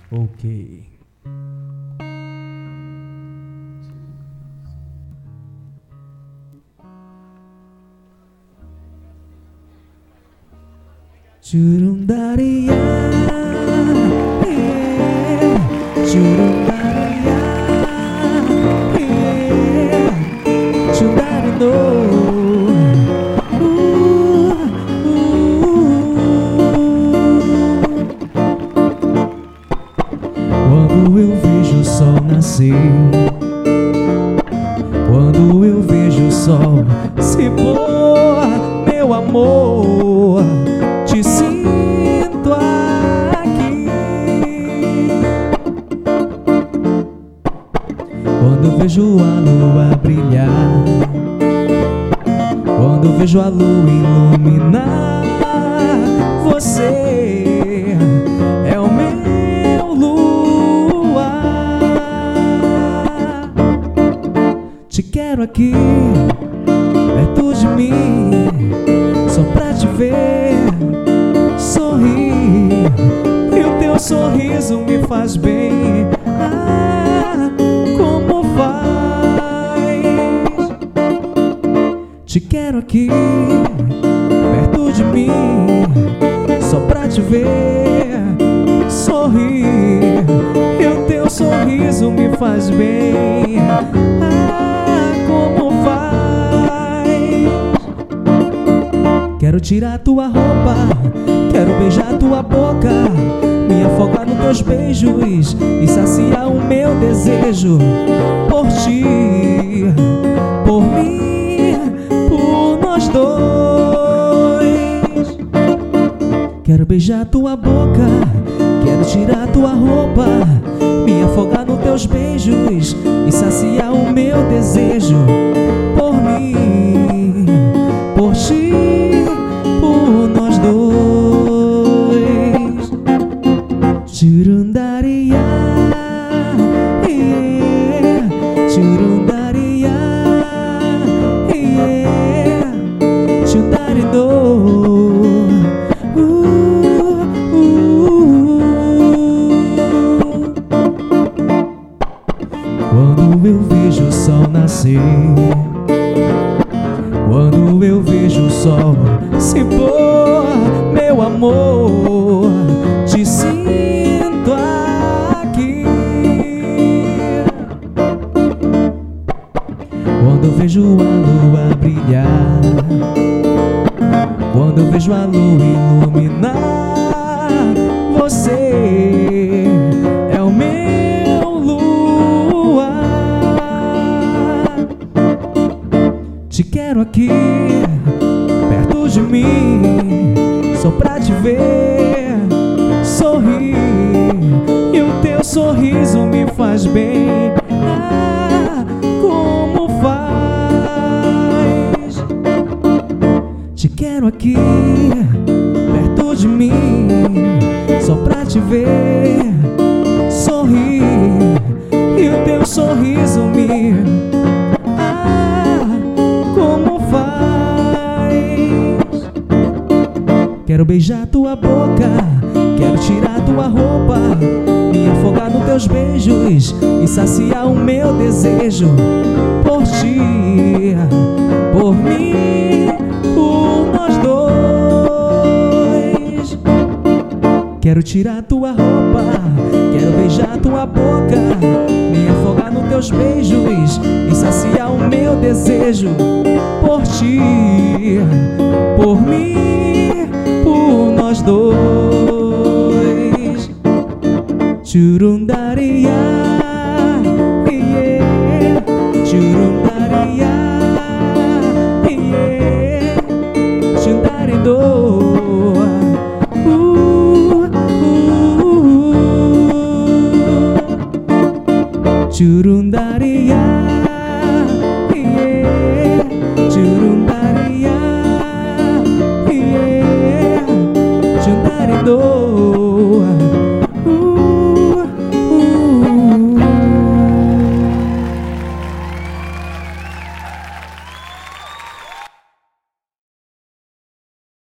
Ok. Churundaria, churundaria, churundaria. Quando eu vejo o sol nascer, quando eu vejo o sol se pôr, meu amor, te sinto aqui. Quando eu vejo a lua brilhar, quando eu vejo a lua iluminar, você é o meu luar. Te quero aqui, perto de mim, só pra te ver sorrir, e o teu sorriso me faz bem. Ah, como faz? Te quero aqui, perto de mim, só pra te ver sorrir, e o teu sorriso me faz bem. Ah, como faz? Quero tirar tua roupa, quero beijar tua boca, me afogar nos teus beijos e saciar o meu desejo por ti, por mim, por nós dois. Quero beijar tua boca, quero tirar tua roupa, me afogar nos teus beijos e saciar o meu desejo por mim, por ti, por nós dois. Churundaria, yeah, churundaria, yeah, churundaridô. Quando eu vejo o sol nascer, quando eu vejo o sol se pôr, meu amor, te sinto aqui. Quando eu vejo a lua brilhar, quando eu vejo a lua iluminar, você é o meu luar. Te quero aqui, perto de mim, só pra te ver sorrir, e o teu sorriso me faz bem. Ah, como faz? Te quero aqui, perto de mim, só pra te ver sorrir, e o teu sorriso me... como faz? Quero beijar tua boca, quero tirar tua roupa, me afogar nos teus beijos e saciar o meu desejo por ti, por mim, por nós dois. Quero tirar tua roupa, quero beijar tua boca, me afogar nos teus beijos e saciar o meu desejo por ti, por mim, por nós dois. Churundaria, yeah, churundaria, yeah, churundaridô. Churundaria, yeah, churundaria, yeah, churundaridô.